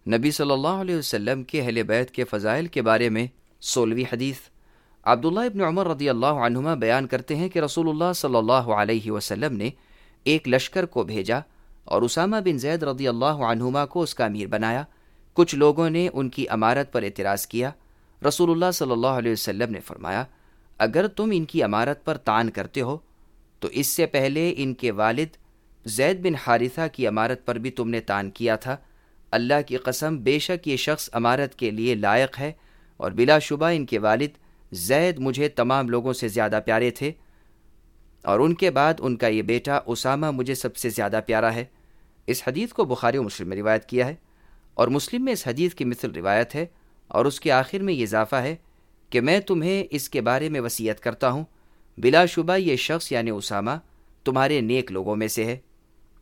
नबी सल्लल्लाहु अलैहि वसल्लम के अहले बैत के फ़ज़ाइल के बारे में 16वीं हदीस। अब्दुल्लाह इब्न उमर रज़ियल्लाहु अन्हुमा बयान करते हैं कि रसूलुल्लाह सल्लल्लाहु अलैहि वसल्लम ने एक लश्कर को भेजा और उसामा बिन ज़ैद रज़ियल्लाहु अन्हुमा को उसका अमीर बनाया। कुछ लोगों ने उनकी अमारत पर एतराज़ किया। रसूलुल्लाह सल्लल्लाहु अलैहि वसल्लम ने फरमाया, अगर तुम इनकी अमारत पर तान करते हो तो इससे पहले इनके वालिद ज़ैद बिन हारिसा की अमारत पर भी तुमने तान किया था। अल्लाह की कसम, बेशक ये शख्स अमारत के लिए लायक है और बिलाशुबा इनके वालिद ज़ैद मुझे तमाम लोगों से ज़्यादा प्यारे थे और उनके बाद उनका ये बेटा उसामा मुझे सबसे ज़्यादा प्यारा है। इस हदीस को बुखारी और मुस्लिम में रिवायत किया है और मुस्लिम में इस हदीस की मिसल रिवायत है और उसके आखिर में ये इजाफ़ा है कि मैं तुम्हें इसके बारे में वसीयत करता हूँ, बिलाशुबा ये शख्स यानी उसामा तुम्हारे नेक लोगों में से है।